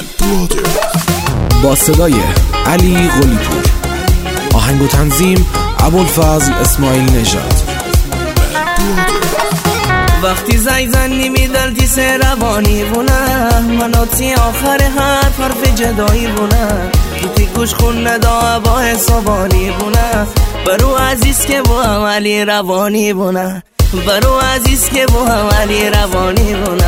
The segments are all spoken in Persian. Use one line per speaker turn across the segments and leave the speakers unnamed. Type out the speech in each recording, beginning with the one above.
با صدای علی قلی‌پور، آهنگ و تنظیم ابوالفضل اسماعیل نژاد.
وقتی زنی میدلتی سه روانی بونه، مناتی آخر حرف جدایی بونه، توی گوش خون ندا با حسابانی بونه، برو عزیز که با علی روانی بونه، برو عزیز که با علی روانی بونه.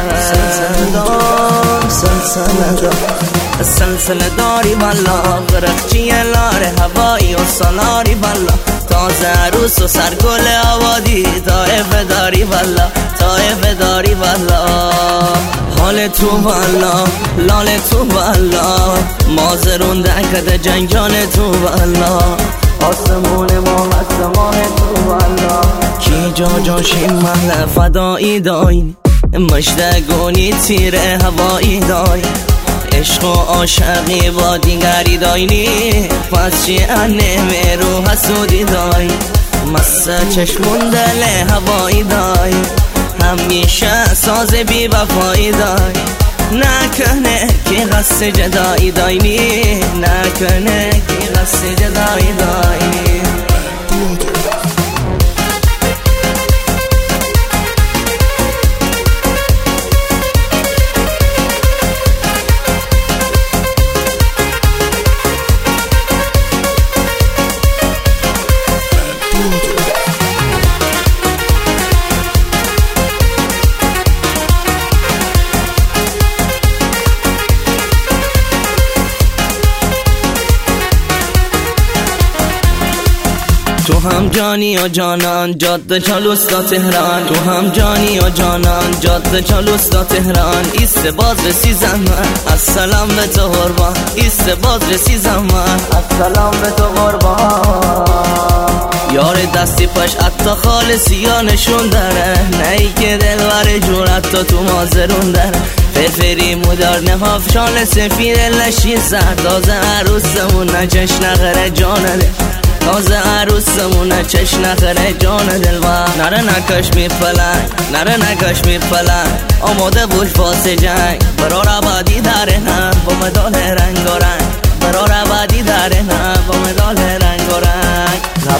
سلسله داری والا، غرقچی لار هوایی و سالاری والا، تازه عروس و سرگل آبادی، طایفه داری والا، طایفه داری والا. حال تو والا، لال تو والا، مازرون دکت جنجال تو والا، آسمون ما آسمان تو والا. کی جاشین محل فدایی داین، مشتگونی تیر هوایی داین، عشق و عاشقی با دیگری داینی، پس چی انه رو حسودی دای، مسته چشمون دل هوایی دای، همیشه ساز بی وفایی دای، نکنه کی قصد جدایی داینی، نکنه کی قصد جدایی داینی. تو هم جانی و جانان، جاده چالوستا تهران، تو هم جانی و جانان، جاده چالوستا تهران، ایست باز رسی زمان، السلام به تو قربان، ایست باز رسی زمان، السلام به تو قربان. یار دستی پاش حتی خالصیا نشون داره، نهی که دلوار جون حتی تو مازرون داره، فرفری مدار نهاف شال سفید لشی سر، تازه عروسمون نچش نخره جانه، تازه عروسمونه چش نخره جان دلوار. نره نکش میپلنگ، نره نکش میپلنگ، آماده بوش واسه جنگ، برار آبادی داره نه با مدال رنگ و رنگ، برار آبادی داره نه با مدال رنگ و رنگ.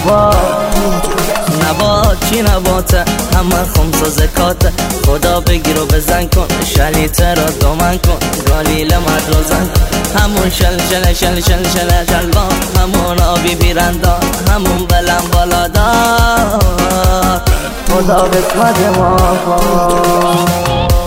نبات چی نباته، همه خمس و زکاته، خدا بگیر و بزن کن، شلیته را دومن کن، گالیل مدروزن کن، همون شل شلوان، همون آبی بیرندان، همون بلن بالادار، خدا قسمت ما کن.